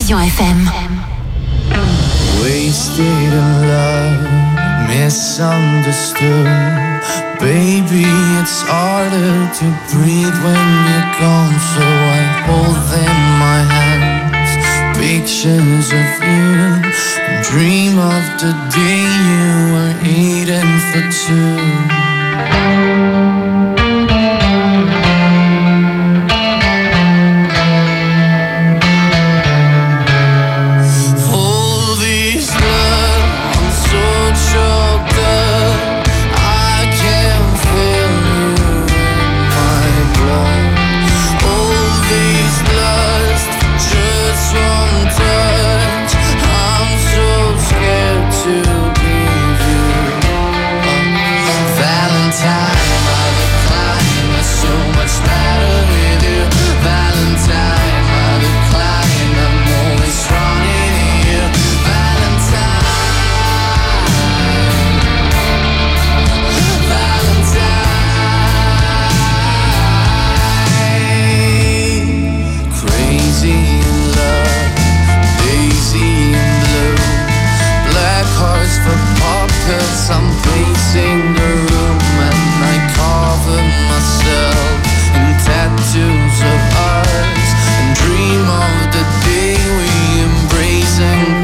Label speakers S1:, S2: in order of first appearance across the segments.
S1: Fusion FM.
S2: Wasted in love, misunderstood. Baby, it's harder to breathe when you're gone, so I hold in my hands pictures of you and dream of the day you were eating for two. I'm pacing the room and I cover myself in tattoos of ours and dream of the day we embrace and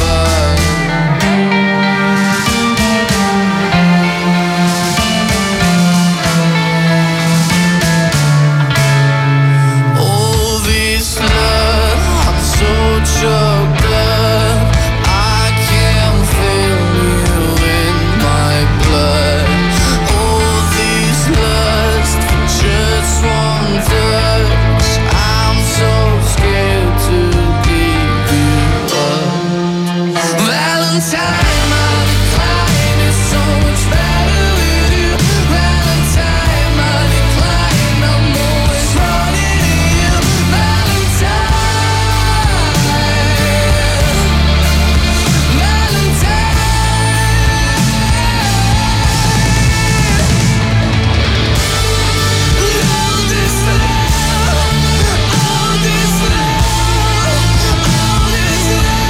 S2: all this love, I'm so choked up, I can't feel you in my blood. All this lust for just one touch, I'm so scared to give you up. Valentine, my decline is so much better with you. Valentine, my decline, I'm always running to you. Valentine, Valentine. All this love, all this love, all this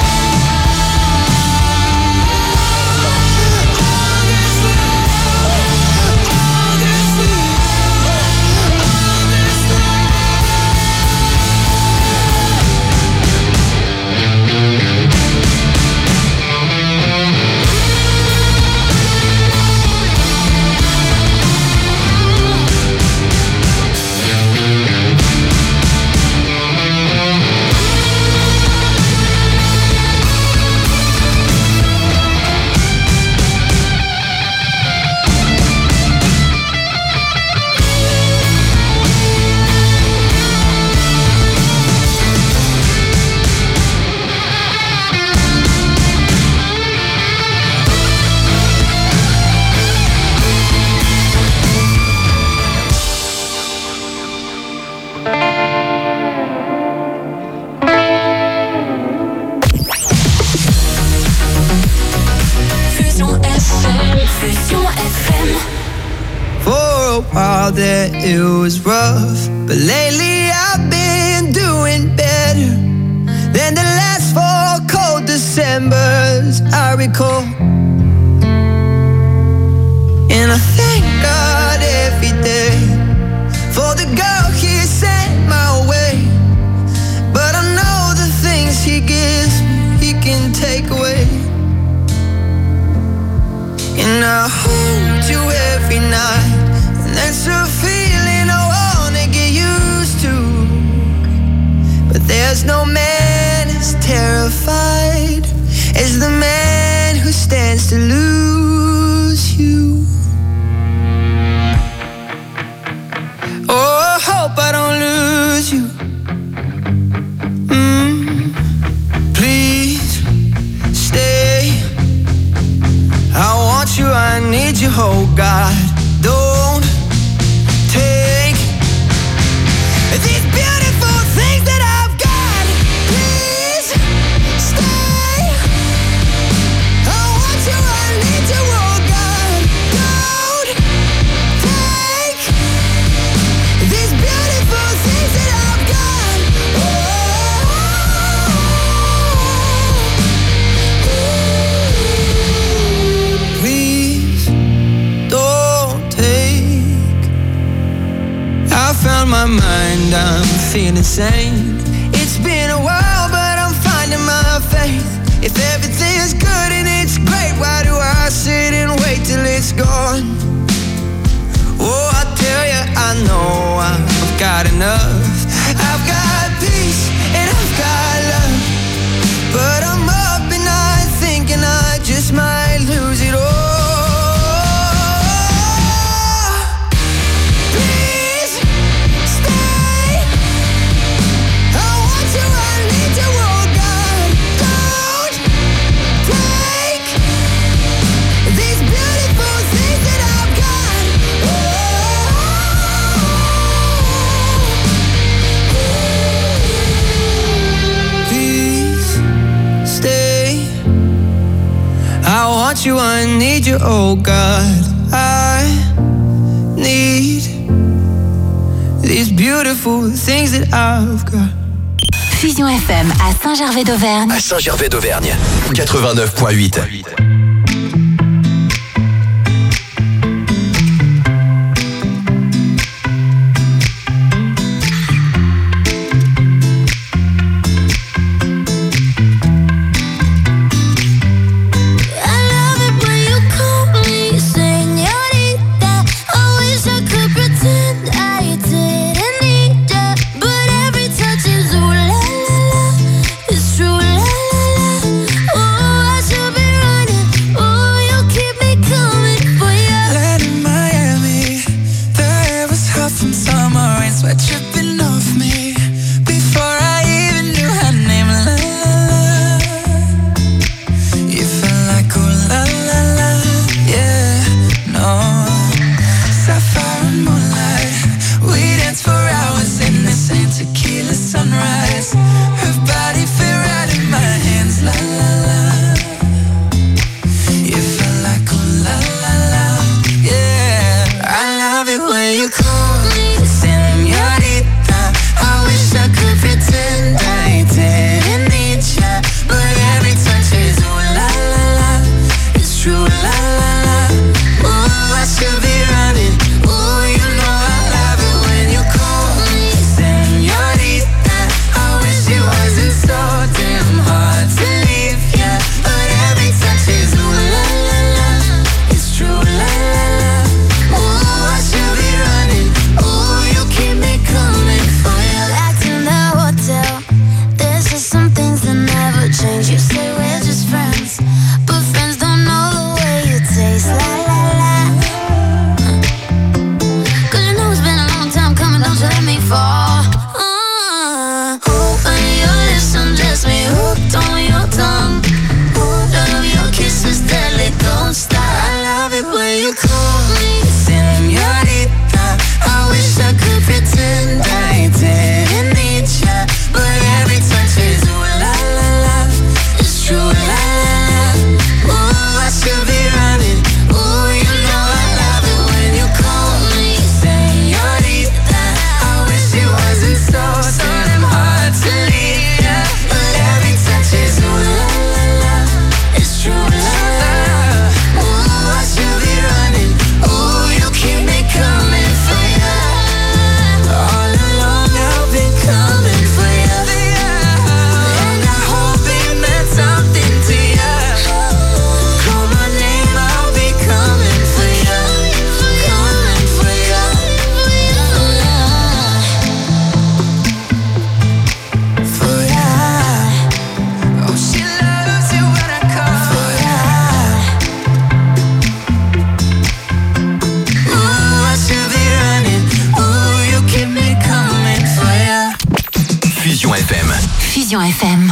S1: Fusion FM. Fusion FM.
S3: For a while there it was rough, but lately I've been doing better than the last 4 cold Decembers I recall. And I thank God every day for the girl He sent my way. But I know the things He gives me, He can take away. And I hold you every night, and that's a feeling I wanna get used to. But there's no man as terrified as the man who stands to lose you. Oh, I hope I don't lose you. Please stay. I want you, I need you, oh God. Don't take these beautiful things that I've got. I'm feeling sane. It's been a while, but I'm finding my faith. If everything's good and it's great, why do I sit and wait till it's gone? Oh, I tell you, I know I've got enough. I've got peace and I've got love, but I'm up at night thinking I just might lose it all. You, I need you, oh God. I need these beautiful things that I've got.
S1: Fusion FM à Saint-Gervais-d'Auvergne.
S4: À Saint-Gervais-d'Auvergne, 89.8.
S1: Fusion FM.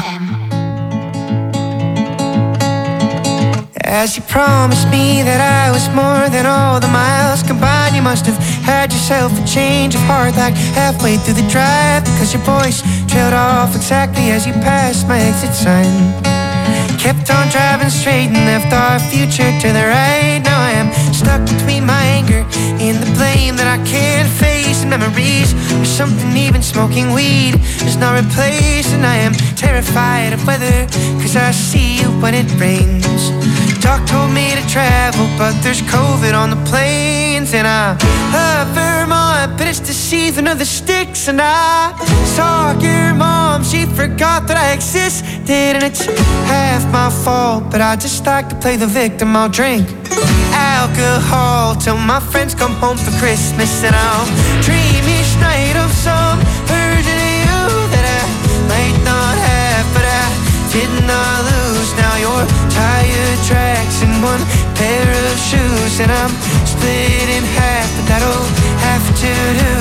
S3: As you promised me that I was more than all the miles combined, you must have had yourself a change of heart like halfway through the drive, because your voice trailed off exactly as you passed my exit sign. Kept on driving straight and left our future to the right. Now I am stuck between my anger and the blame that I can't face, and memories of something even smoking weed is not replaced. And I am terrified of weather, cause I see you when it rains. Doc told me to travel, but there's COVID on the planes, and I love Vermont mind, but it's the season of the sticks. And I saw your mom, she forgot that I existed. And it's half my fault, but I just like to play the victim. I'll drink alcohol till my friends come home for Christmas. And I'll dream each night of some version of you that I might not have, but I did not lose. Now you're tire tracks and one pair of shoes, and I'm split in half, but that'll have to do.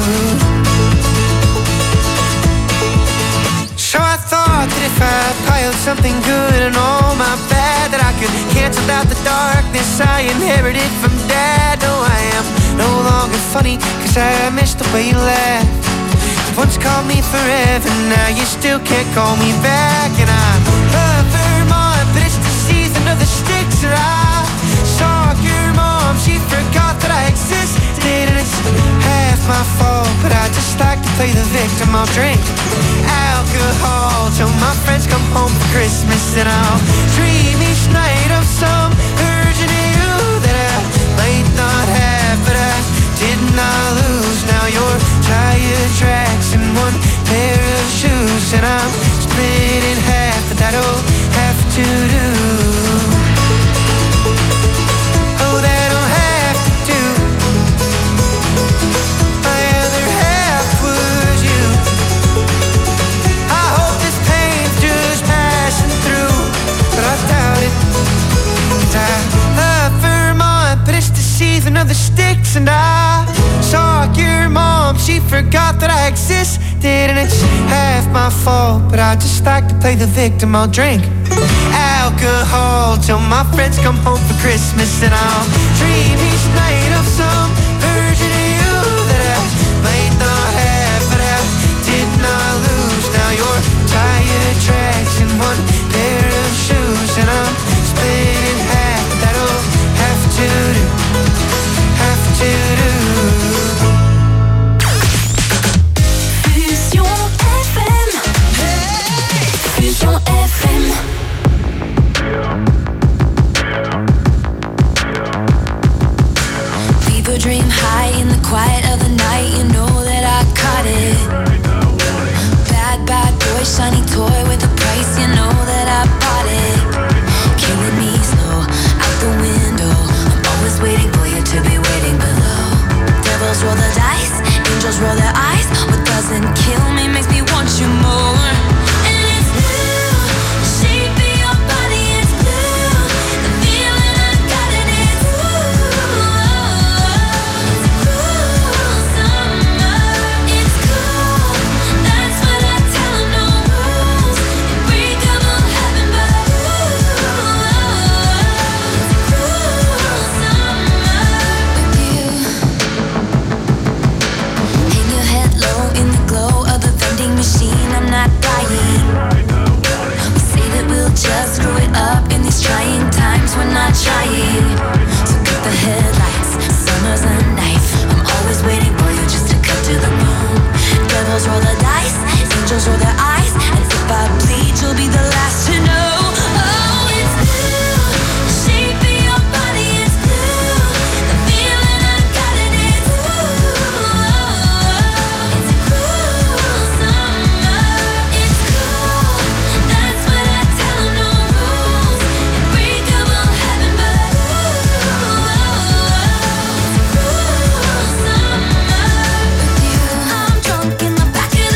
S3: So I thought that if I piled something good and all my bad, that I could cancel out the darkness I inherited from Dad. No, I am no longer funny, cause I miss the way you laugh. You once called me forever, now you still can't call me back. And I love Vermont, but it's the season of the sticks. And I saw your mom, she forgot that I existed. And it's half my fault, but I just like to play the victim. I'll drink alcohol till my friends come home for Christmas. And I'll dream each night of some version of you that I might not have, but I did not lose. Now you're tire tracks and one pair of shoes, and I'm split in half, but that'll have to do. Oh, that'll have to do. My other half was you. I hope this pain's just passing through, but I doubt it, cause I love Vermont, but it's the season of the sticks. And I saw your mom, she forgot that I existed. And it's half my fault, but I just like to play the victim. I'll drink alcohol till my friends come home for Christmas. And I'll dream each night of some version of you that I might not have, but I did not lose. Now you're tire tracks and one pair of shoes, and I'm split in half. That'll have to do, have to do.
S1: Fusion FM. Fever dream high in the quiet of the night. You know that I caught it. Bad, bad boy, shiny toy with a price. You know that I bought it. Killing me slow, out the window. I'm always waiting for you to be waiting below. Devils roll the dice, angels roll their eyes. What doesn't kill me makes me want you more. Just screw it up in these trying times. We're not trying. So cut the headlights, summer's a knife. I'm always waiting for you just to cut to the bone. Devils roll the dice, angels roll their eyes. And if I bleed, you'll be the last to know. Oh, it's blue, the shape of your body is blue. The feeling I got it is ooh. It's a cruel summer. It's cool, that's what I tell them. No rules, unbreakable heaven, but ooh, it's a cruel summer with you. I'm drunk in the back of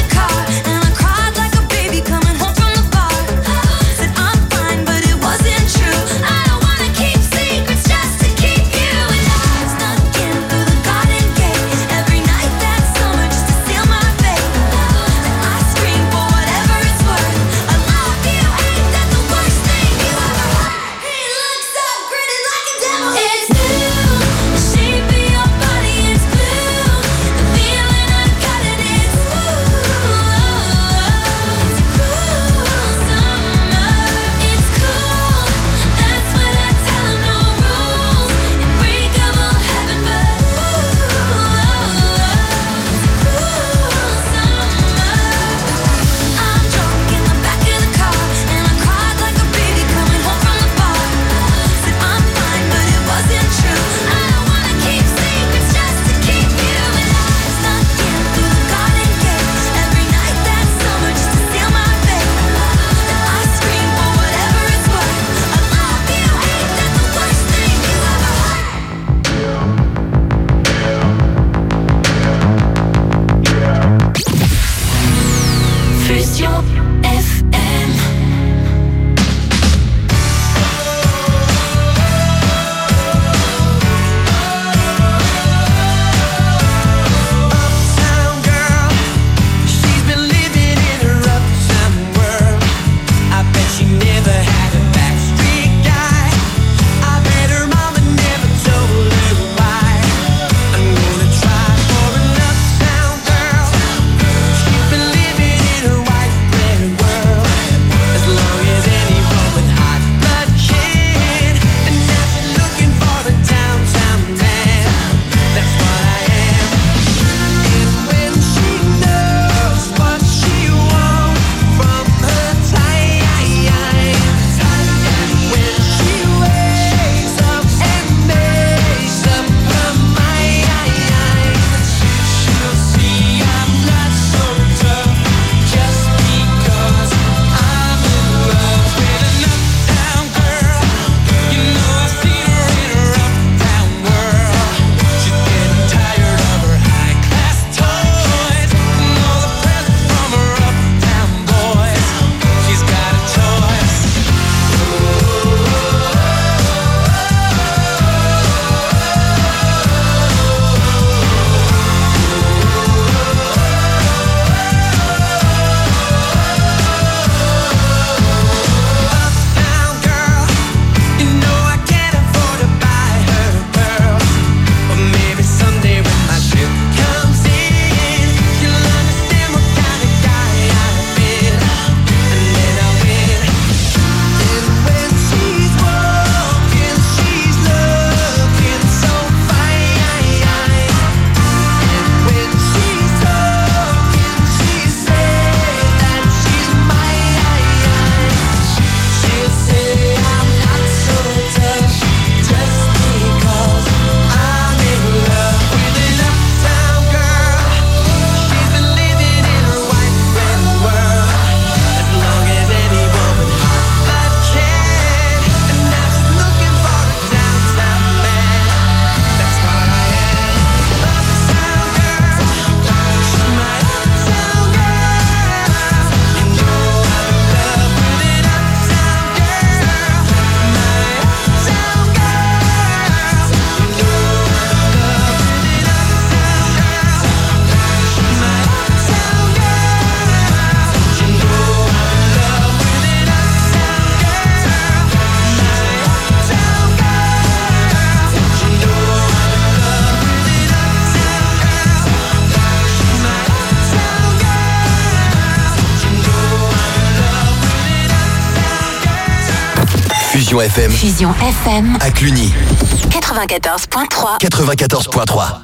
S4: Fusion FM.
S1: Fusion FM.
S4: À Cluny.
S1: 94.3.
S4: 94.3.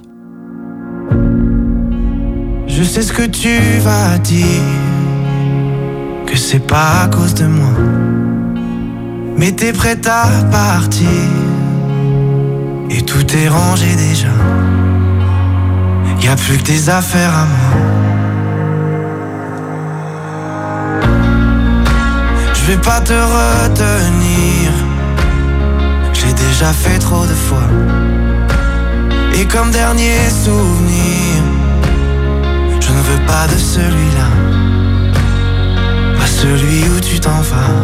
S2: Je sais ce que tu vas dire, que c'est pas à cause de moi, mais t'es prête à partir et tout est rangé déjà. Y'a plus que tes affaires à moi. Je vais pas te retenir, j'ai déjà fait trop de fois. Et comme dernier souvenir, je ne veux pas de celui-là, pas celui où tu t'en vas.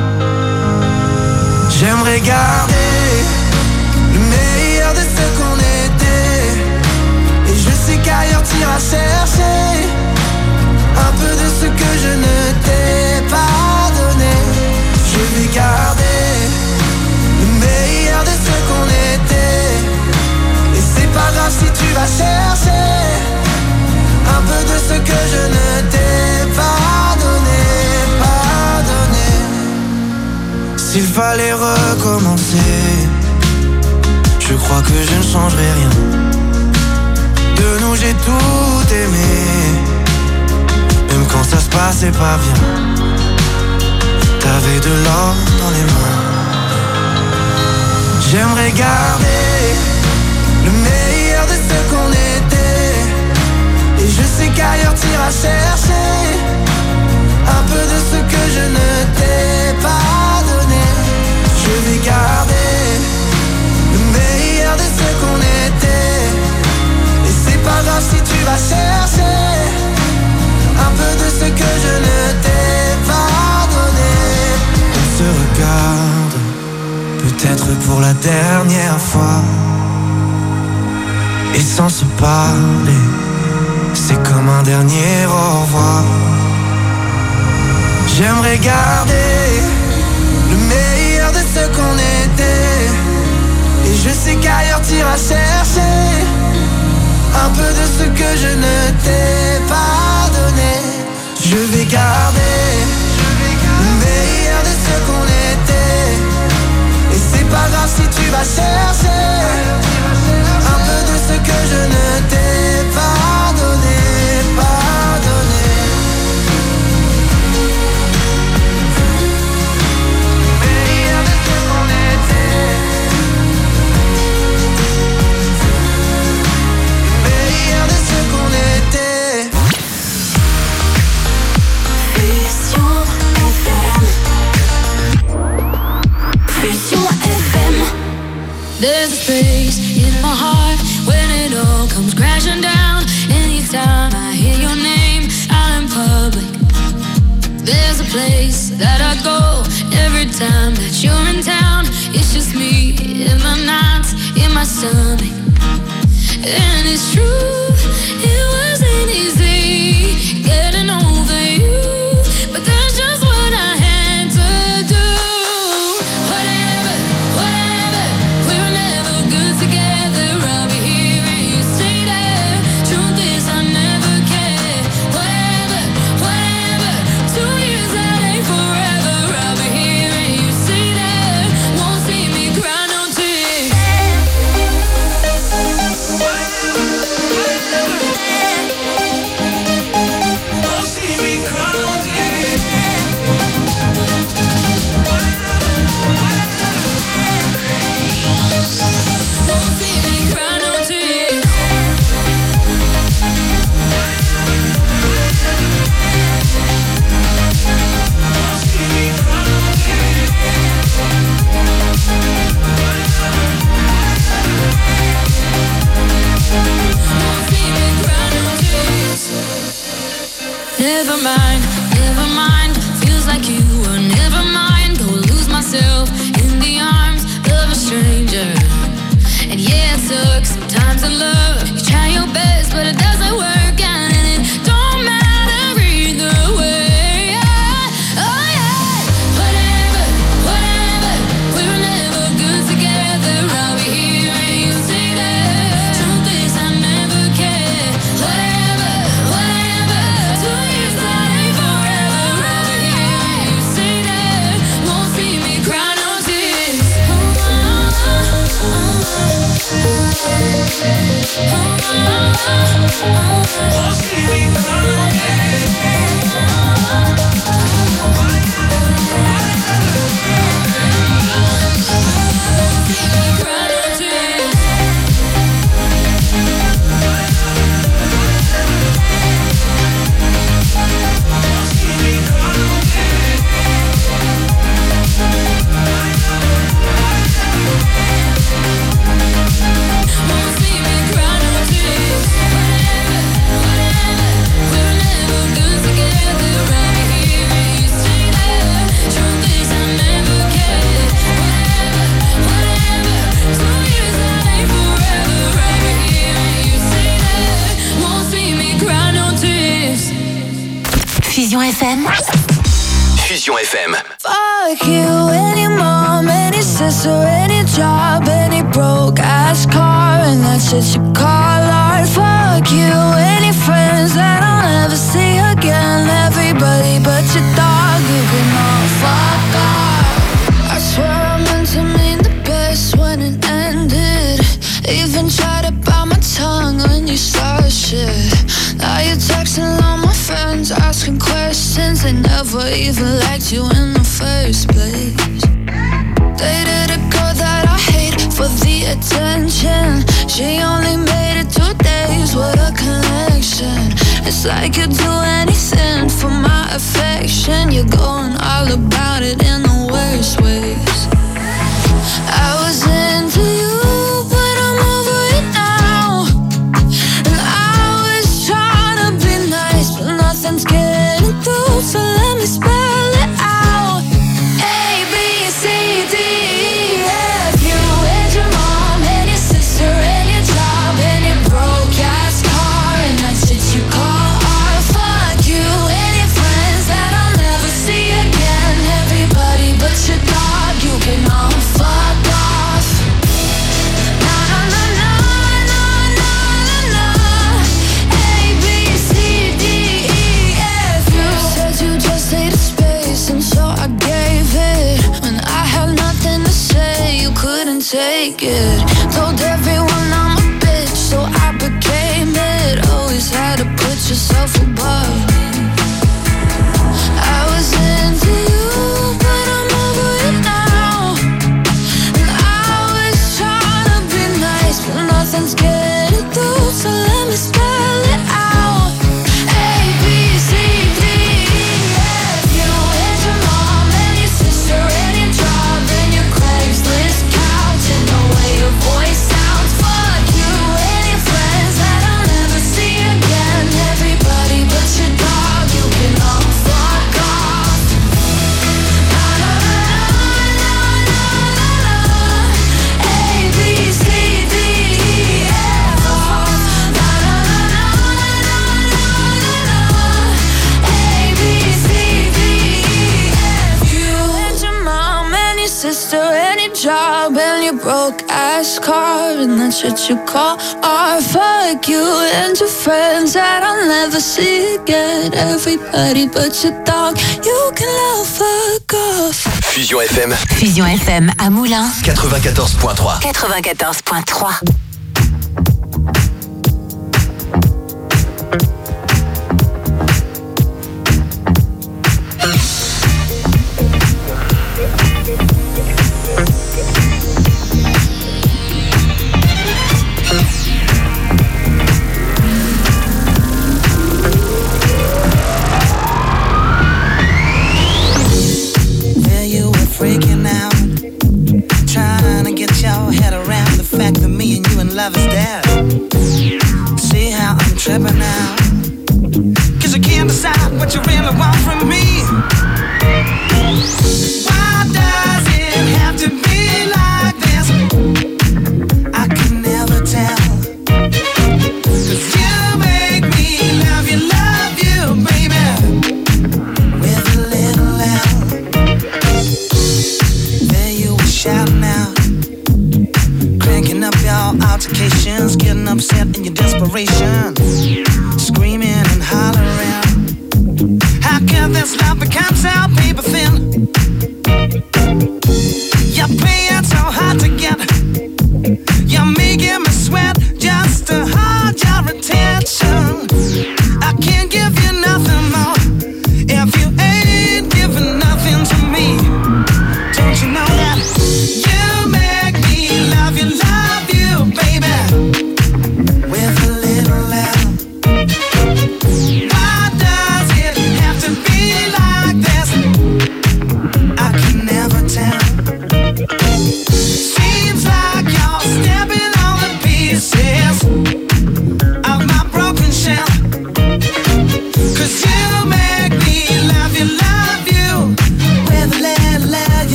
S2: J'aimerais garder le meilleur de ce qu'on était, et je sais qu'ailleurs t'iras chercher un peu de ce que je ne t'ai pas donné. Je vais garder le meilleur de ce qu'on était, et c'est pas grave si tu vas chercher un peu de ce que je ne t'ai pas donné, pas donné. S'il fallait recommencer, je crois que je ne changerai rien. De nous j'ai tout aimé, même quand ça se passait pas bien. T'avais de l'or dans les mains. J'aimerais garder le meilleur de ce qu'on était, et je sais qu'ailleurs t'iras chercher un peu de ce que je ne t'ai pas donné. Je vais garder le meilleur de ce qu'on était, et c'est pas grave si tu vas chercher un peu de ce que je ne t'ai pas donné. On se regarde, peut-être pour la dernière fois, et sans se parler, c'est comme un dernier au revoir. J'aimerais garder le meilleur de ce qu'on était, et je sais qu'ailleurs t'iras chercher un peu de ce que je ne t'ai pas donné. Je vais garder le meilleur de ce qu'on était, et c'est pas grave si tu vas chercher un peu de ce que je ne t'ai pas donné, pas donné. Le meilleur de ce qu'on était, le meilleur de ce qu'on était.
S1: Fusion FM. Fusion FM.
S5: There's a space in my heart when it all comes crashing down. Anytime I hear your name out in public, there's a place that I go every time that you're in town. It's just me in the nights, in my stomach. And it's true, it wasn't easy getting over you, but that's just what I had to do. Whatever, we were never good together. I'll be here and you stay there. Truth is I never cared. Whatever, 2 years that ain't forever. I'll be here and you stay there. Won't see me cry no tears.
S1: Fusion FM.
S4: Fusion FM.
S6: Fuck you, any mom, any sister, any job, any broke ass car, and that's what you call art. Fuck you, any friends that I'll never see again. Everybody but your dog, you can all fuck off. I swear I meant to mean the best when it ended. Even tried to bite my tongue when you started shit. Now you're texting all my friends, asking questions. They never even liked you in the first place. Dated a girl that I hate for the attention. She only made it 2 days, what a connection. It's like you'd do anything for my affection. You're going all about it in the worst ways. I was into you, but I'm over it now. And I was trying to be nice, but nothing's getting through, so let me spell it out. A, B, C, D, E, F. You and your mom and your sister and your job and your broke ass car, and that's what you call art. Fuck you and your friends that I'll never see again. Everybody but your dog, you can all fuck off. Na na na na na na na na. A, B, C, D, E, F. You said you just needed space, and so I gave it. When I had nothing to say, you couldn't take it. Told everyone I'm a bitch, so I became it. Always had to put yourself above me. I was into you, but I'm over it now. And I was trying to be nice, but nothing's getting through, so let me spell it out. A, B, C, D, E, F. You and your mom and your sister and your job and your Craigslist couch and the way your voice sounds. Fuck you and your friends that I'll never see again. Everybody but your dog, you can all fuck off. Na na na na na na na. A, B, C, D, E, F. Na na na na na na na. A, B, C, D, E, F. You and your mom and your sister and your job and your broke ass car, and that's what you call art. Fuck you and your friends that I'll never see again. Everybody but your dog, you can all fuck off.
S4: Fusion FM
S1: Fusion FM à Moulins,
S4: 94.3.
S1: 94.3.
S7: There you were freaking out, trying to get your head around the fact that me and you in love is dead. See how I'm tripping now, 'cause I can't decide what you really want from me. Why does it have to be like this? I can never tell, 'cause you make me love you, baby, with a little L. There you were shouting out, cranking up your altercations, getting upset in your desperation, screaming and hollering. How can this love become so paper thin? You're playing so hard to get, you're making me sweat just to hold your attention.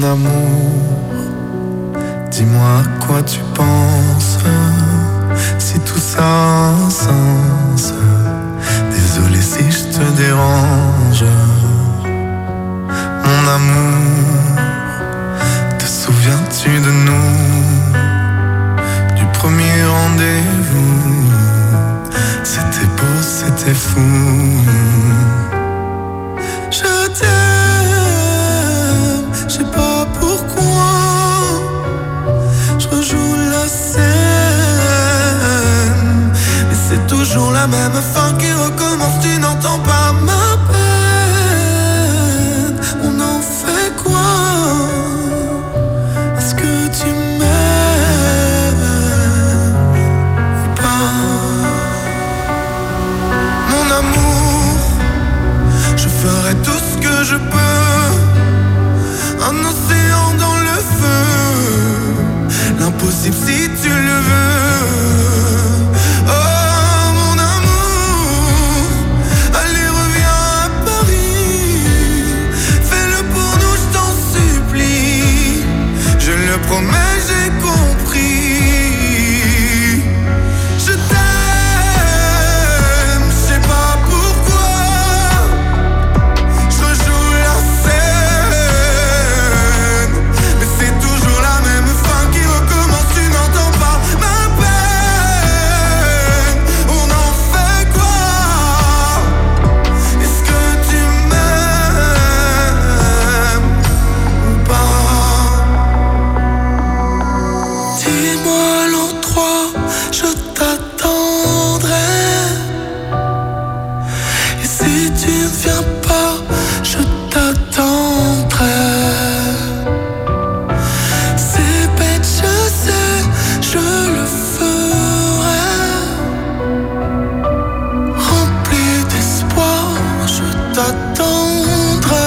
S2: Mon amour, dis-moi à quoi tu penses, si tout ça a un sens. Désolé si je te dérange. Mon amour, te souviens-tu de nous, du premier rendez-vous? C'était beau, c'était fou. Je t'aime, je sais pas pourquoi. Je rejoue la scène, mais c'est toujours la même fin qui recommence. Tu n'entends pas ma peine. On en fait quoi? Est-ce que tu m'aimes ou pas? Mon amour, je ferai tout ce que je peux. Un océan dans le feu, l'impossible si tu le veux. Oh mon amour, allez reviens à Paris. Fais-le pour nous, je t'en supplie. Je le promets, j'ai compris. Je t'aime, je sais pas pourquoi. Je rejoue la scène, mais c'est toujours la même fin qui recommence. Tu n'entends pas ma peine. On en fait quoi? Est-ce que tu m'aimes ou pas? Dis-moi l'endroit, je t'attendrai. Et si tu ne viens pas, je t'attendrai. C'est bête, je sais, je le ferai. Rempli d'espoir, je t'attendrai.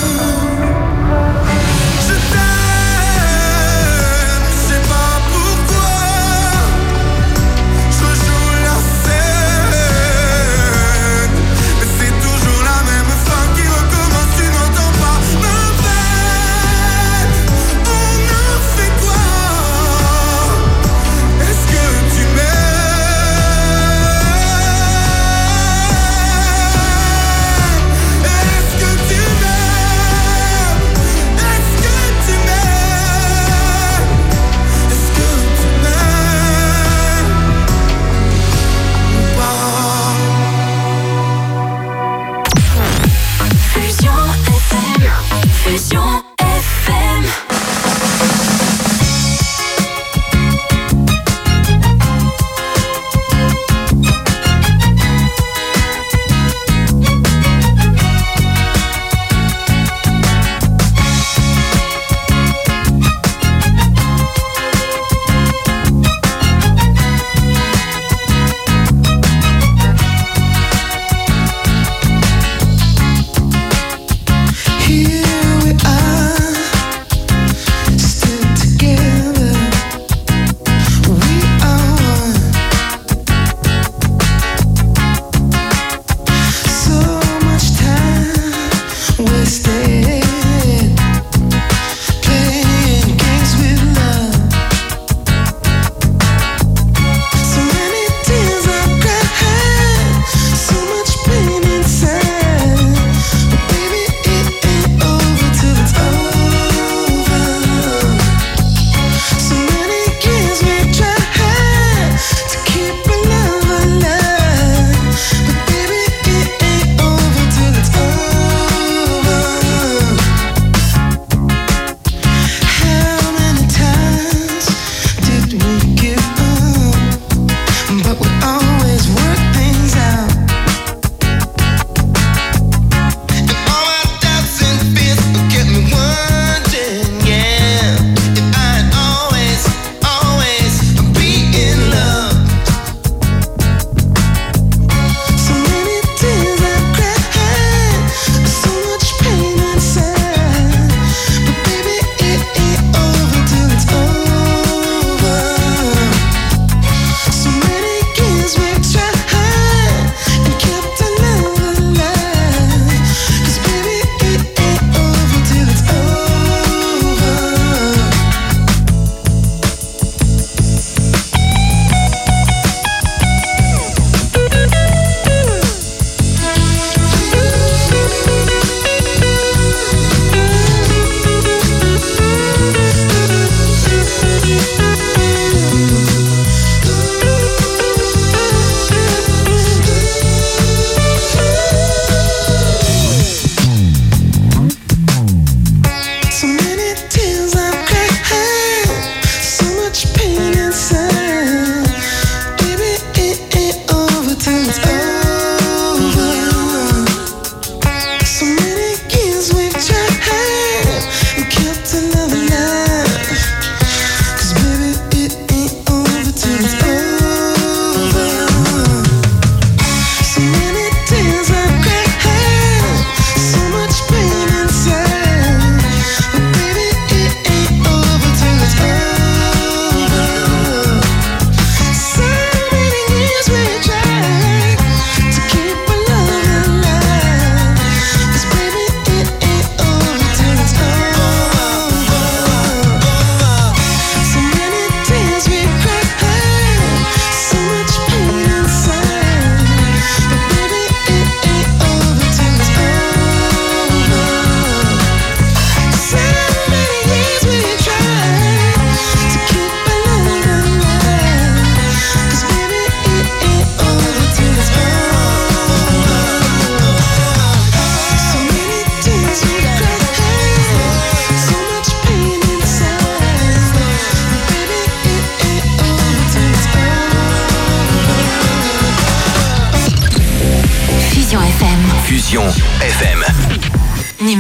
S2: Je t'aime, je sais pas pourquoi. Je rejoue la scène, mais c'est toujours la même fin qui recommence. Tu n'entends pas ma peine. On en fait quoi? Est-ce que tu m'aimes? Est-ce que tu m'aimes? Est-ce que tu m'aimes? Est-ce que tu m'aimes ou pas?
S1: Fusion FM. Fusion FM.
S3: Here we are.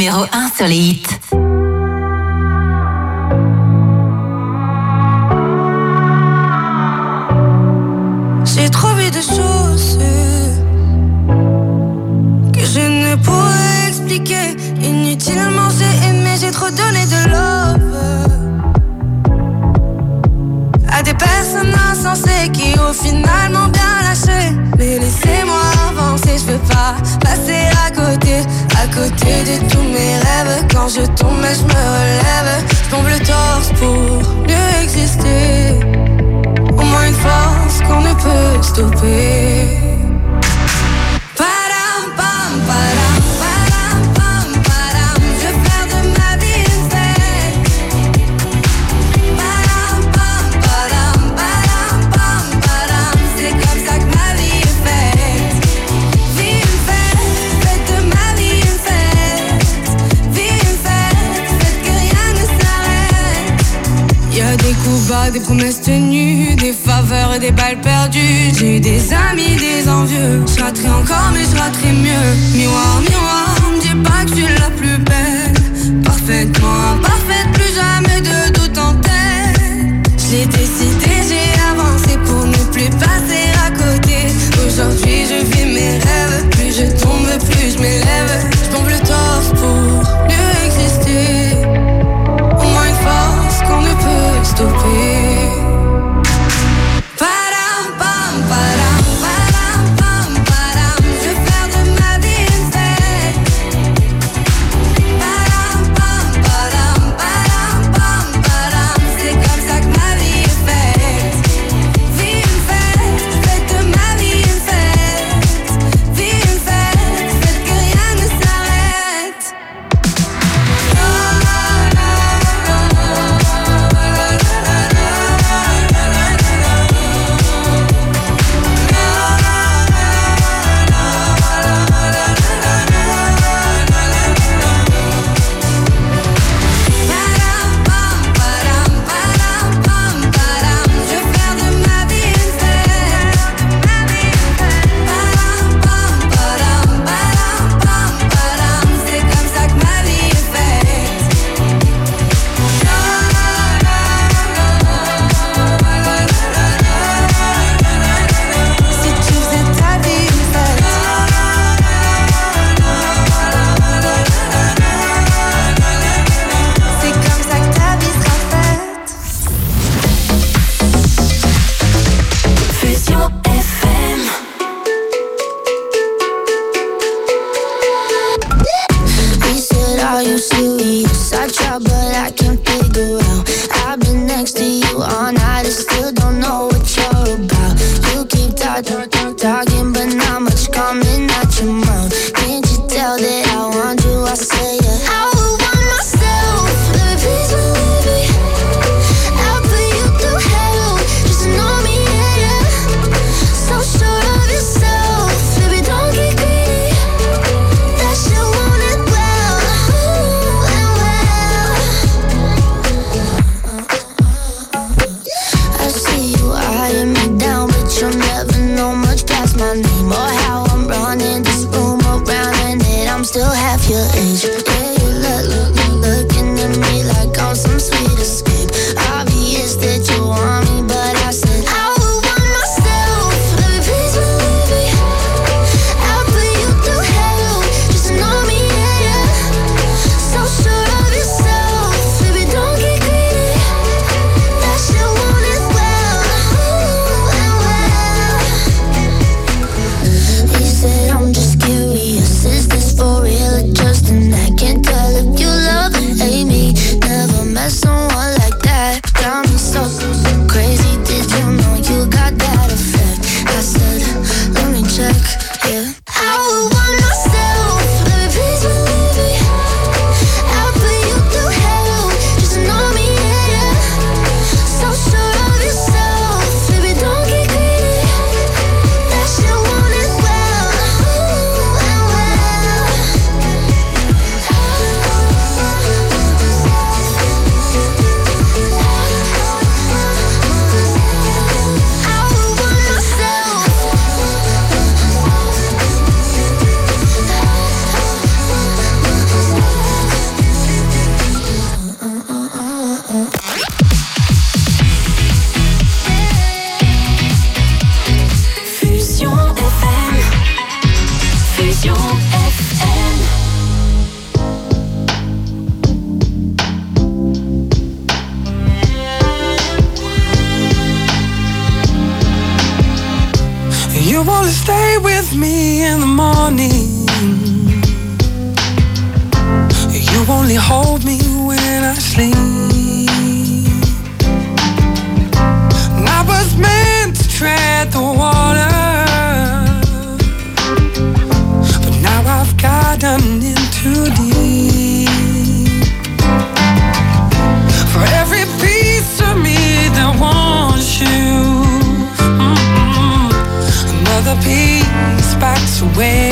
S1: numéro 1 sur les hits.
S6: J'ai trouvé des choses que je ne pourrais expliquer. Inutilement j'ai aimé, j'ai trop donné de love à des personnes insensées qui au final m'ont bien lâché. Mais laissez-moi avancer, je veux pas passer à côté de tous mes rêves. Quand je tombe, je me relève, je tombe le torse pour mieux exister. Au moins une force qu'on ne peut stopper. Padam, pam, padam, padam, pam, padam. Je veux faire de ma vie une fête. Padam, pam, padam, padam, pam, padam. C'est comme ça que ma vie est faite. Vie une fête, faites de ma vie une fête. Vie une fête, faites que rien ne s'arrête. Y'a des coups bas, des promesses tenues, des faveurs et des balles perdues. J'ai eu des amis, des envieux. Je raterai encore mais je raterai mieux. Miroir, miroir, me dis pas que je suis la plus belle. Parfaitement imparfaite, plus jamais de doute en tête. Je l'ai décidé, j'ai avancé pour ne plus passer à côté. Aujourd'hui je vis mes rêves. Plus je tombe, plus je m'élève. Je tombe le torse pour mieux exister. Au moins une force qu'on ne peut stopper. Padam, pam, padam, padam, pam, padam. Je veux faire de ma vie une fête. Padam, pam, padam, padam, pam, padam. C'est comme ça que ma vie est faite. Vie une fête, faites de ma vie une fête. Vie une fête, faites que rien ne s'arrête. Padam, pam, padam, padam, pam, padam. Je veux faire de ma vie une fête. Padam, pam, padam, padam, pam, padam. C'est comme ça que ma vie est faite. Si tu faisais ta vie une fête. C'est comme ça que ta vie sera faite.
S1: Fusion FM.
S6: He said, are you serious? I try but I can't figure out. I've been next to you all night and still don't know what you're about. You keep talking but not much coming out your mouth. Can't you tell that I want you? I say yeah. I would want myself. Let me please believe me. I'll put you through hell. Just know me, yeah, yeah. So sure of yourself. Baby, don't get greedy. That shit want it well, and well. I see you eyeing me down, but you'll never know much past my name or how I'm running this room around, and that I'm still half your age. Yeah, you looking at me like I'm some sweet escape. Obvious that you want me, but I said I would want myself. Let me please believe me. I'll put you through hell. Just know me, yeah, yeah. So sure of yourself. Baby, don't get greedy. That shit want it well, and well. He said, I'm just curious. Is this for real or just an act?
S7: only stay with me in the morning. You only hold me when I sleep. And I was meant to tread the water, but now I've gotten in too deep. For every piece of me that wants you, another piece backs away.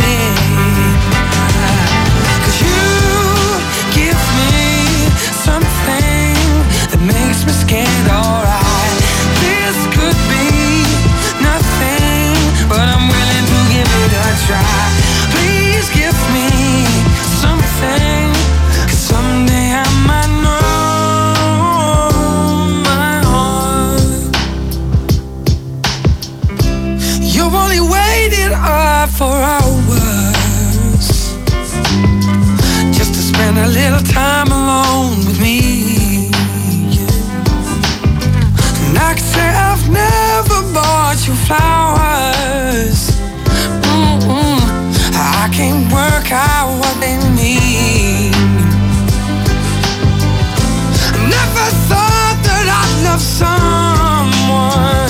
S7: 'Cause you give me something that makes me scared, alright. This could be nothing, but I'm willing to give it a try. Please give me something, 'cause someday I might know my heart. You only waited up for hours just to spend a little time alone with me. And I could say I've never bought you flowers. I can't work out what they mean. I never thought that I'd love someone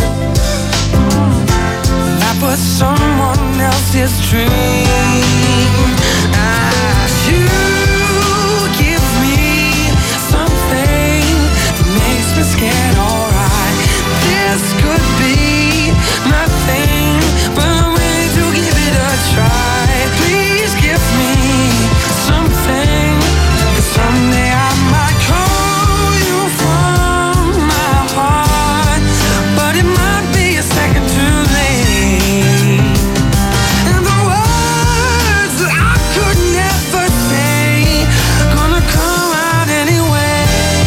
S7: that was someone else's dream. You give me something that makes me scared, alright. This could be nothing, but I'm willing to give it a try. Please give me something, 'cause someday I might call you from my heart, but it might be a second too late. And the words that I could never say gonna come out anyway.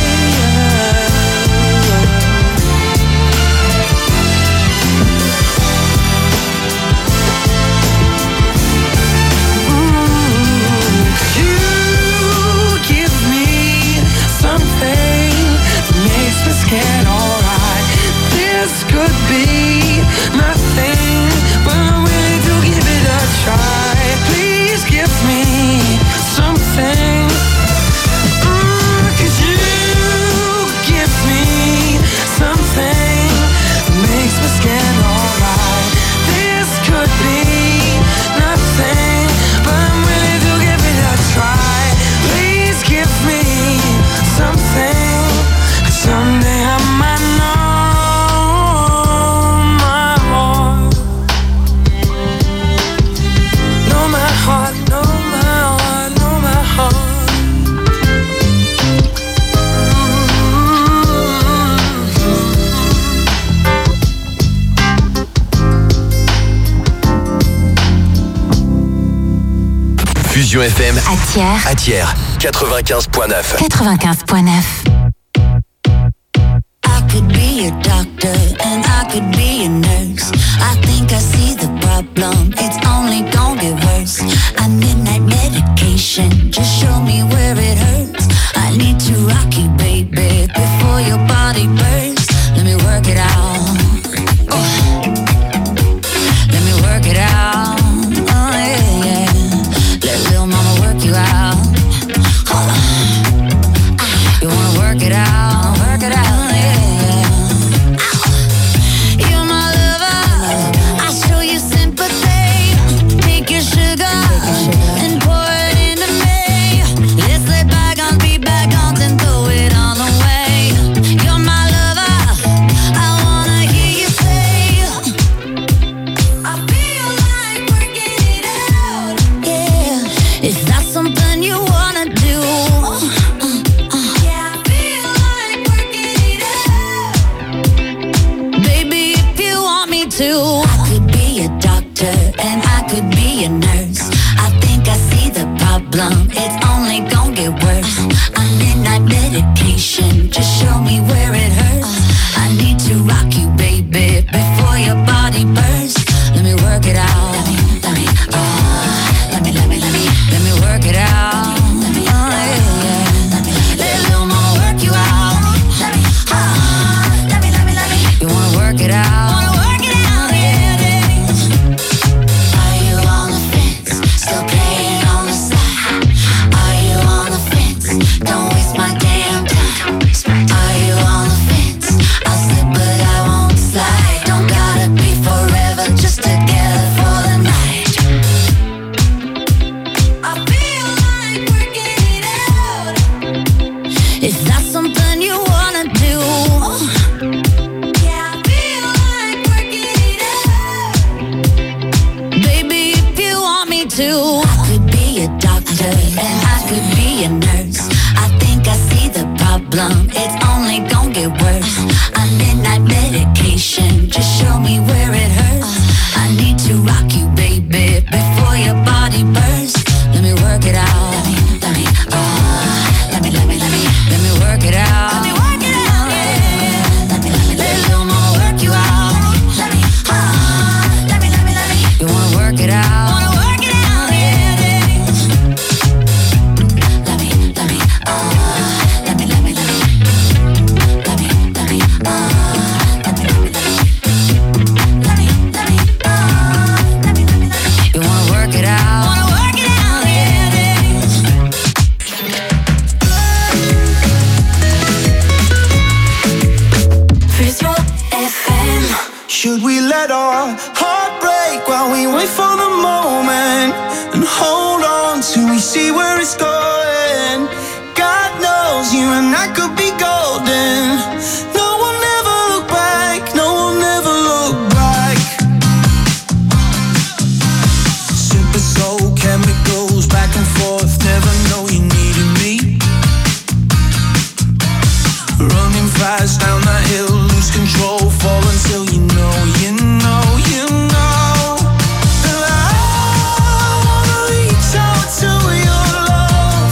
S7: You give me something that makes me scared, alright. This could be nothing, but I'm willing to give it a try. Please give me something, 'cause you give me something that makes me scared, alright. This could be nothing, but I'm willing to give it a try. Please give me something, 'cause someday I might know my heart. Know my heart, know my heart, know my heart.
S4: Fusion FM
S1: À Thiers,
S4: à Thiers, 95.9.
S1: 95.9.
S5: I could be a doctor and I could be a nurse. I think I see the problem, it's only gonna get worse. I need night medication, just show me where it hurts. I need to rock you, baby, before your body bursts. Let me work it out. Let me work it out. Oh yeah, yeah. Let little mama work you out. Hold on. You wanna work it out? Work it out, yeah, yeah. You're my lover, I show you sympathy. Take your sugar and pour it into me. Let's let bygones be bygones and throw it all away. You're my lover, I wanna hear you say, I feel like working it out. Yeah, is that something you wanna do? Yeah, I feel like working it out. Baby, if you want me to, I could be a doctor and I could be a nurse. I think I see the problem, it's only gonna get worse. I need night medication, just show me where it hurts. I need to rock you, baby, before your body bursts. Let me work it out. Let me work it out. Oh, yeah, yeah. Let little mama work you out. You wanna work it out? Yeah, yeah.
S6: Is that something you wanna do? Yeah, I feel like working it out. Baby, if you want me to, I could be a doctor and I could be a nurse. I think I see the problem, it's only gonna get worse. I'm midnight medication, just show me where it hurts. I need to rock you, baby, before your body bursts. Let me work it out. Let me work it out. Let me work it out, yeah. Let me little more work you out. Let me you wanna work it out? Wanna work it out, yeah. Let me you wanna work it out? Wanna work it out, yeah. Fusion FM.
S3: Should we let our heart break while we wait for the moment and hold on till we see where it's going? God knows you and I could be golden. No one ever look back, no one ever look back. Super soul chemicals back and forth, never know you needed me. Running fast down that hill, lose control, fall until you know, you know, you know. And I wanna reach out to your love.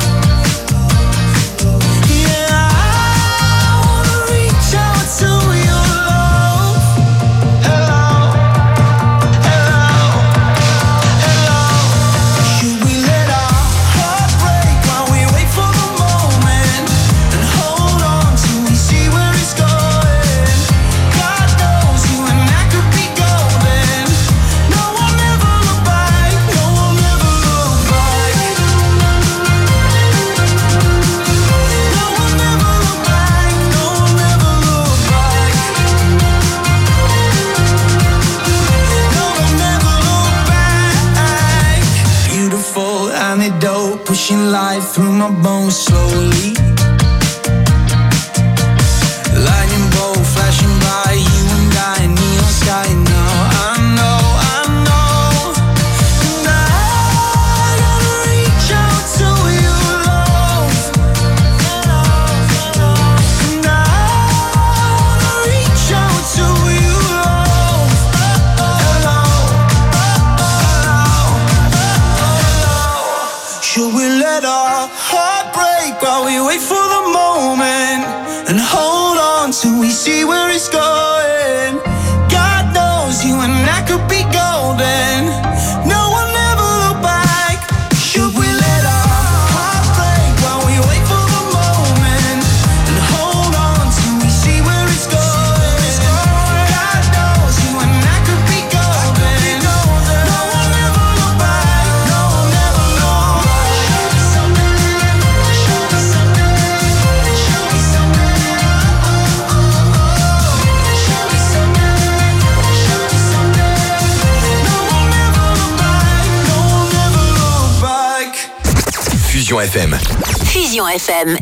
S3: Yeah, I wanna reach out to your love. Hello, hello, hello. Should we let our heart break while we wait for the moment and hold on till we see where it's going? God knows you and I could be golden. No one ever look back, no one ever look back. No one ever look back, no one ever look back. No one ever look back. Beautiful antidote, pushing life through my bones slowly. Lightning bolt flashing by, you and I, neon sky now. I know, I know. And I gotta reach out to your love. And I wanna reach out to your love. Hello, hello. Should we let our heart break while we wait for the moment and hold on till we see where it's going? God knows you and I could be golden. No one ever look back. Should we let our heart break while we wait for the moment and hold on till we see where it's going? God knows you and I could be golden. No one ever look back. No one ever look back. Show me something. Show me something. Show me something. Show me something. Show me something. No one ever look back. No one ever look back.
S4: Fusion FM.
S1: Fusion FM.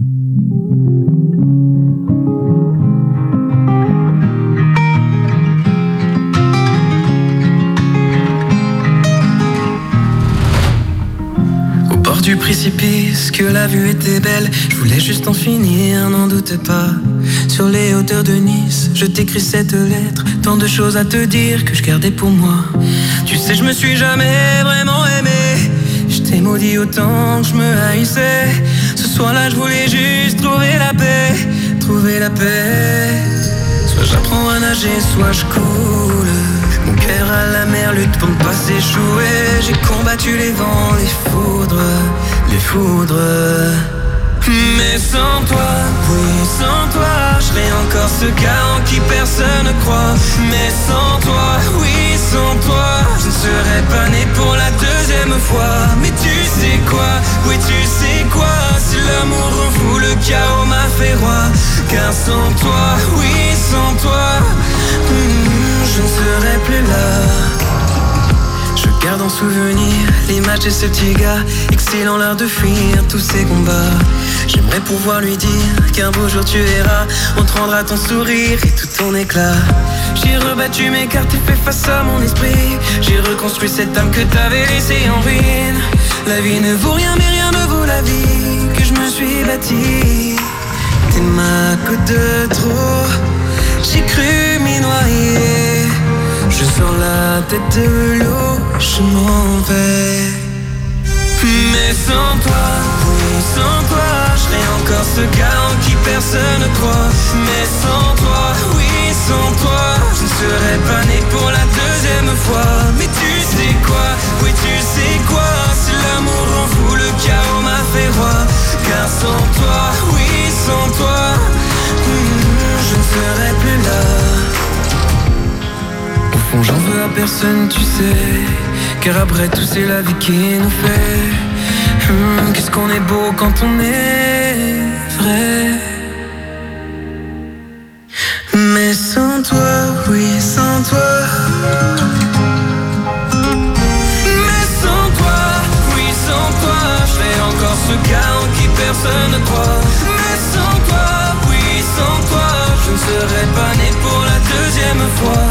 S3: Au bord du précipice, que la vue était belle. Je voulais juste en finir, n'en doute pas. Sur les hauteurs de Nice, je t'écris cette lettre. Tant de choses à te dire que je gardais pour moi. Tu sais, je me suis jamais vraiment aimé. Je t'ai maudit autant que je me haïssais. Ce soir-là, je voulais juste trouver la paix. Trouver la paix. Soit j'apprends à nager, soit je coule. Mon cœur à la mer lutte pour ne pas s'échouer. J'ai combattu les vents, les foudres, les foudres. Mais sans toi, oui, sans toi, je serais encore ce gars en qui personne ne croit. Mais sans toi, oui, sans toi, je ne serais pas né pour la deuxième fois. Mais tu sais quoi, oui, tu sais quoi, si l'amour rend fou, le chaos m'a fait roi. Car sans toi, oui, sans toi, je ne serais plus là. Je garde en souvenir l'image de ce petit gars, excellant l'art de fuir tous ses combats. J'aimerais pouvoir lui dire qu'un beau jour tu verras, on te rendra ton sourire et tout ton éclat. J'ai rebattu mes cartes et fait face à mon esprit. J'ai reconstruit cette âme que t'avais laissée en ruine. La vie ne vaut rien mais rien ne vaut la vie que je me suis bâtie. T'es ma goutte de trop, j'ai cru m'y noyer. Je sors la tête de l'eau, je m'en vais. Mais sans toi, oui sans toi, je serai encore ce gars en qui personne ne croit. Mais sans toi, oui sans toi, je ne serais pas né pour la deuxième fois. Mais tu sais quoi, oui tu sais quoi, si l'amour en fou, le chaos m'a fait roi. Car sans toi, oui sans toi, je ne serais plus là. Au fond j'en veux à personne tu sais, car après tout c'est la vie qui nous fait. Qu'est-ce qu'on est beau quand on est vrai. Mais sans toi, oui sans toi. Mais sans toi, oui sans toi, je serai encore ce gars en qui personne ne croit. Mais sans toi, oui sans toi, je ne serais pas né pour la deuxième fois.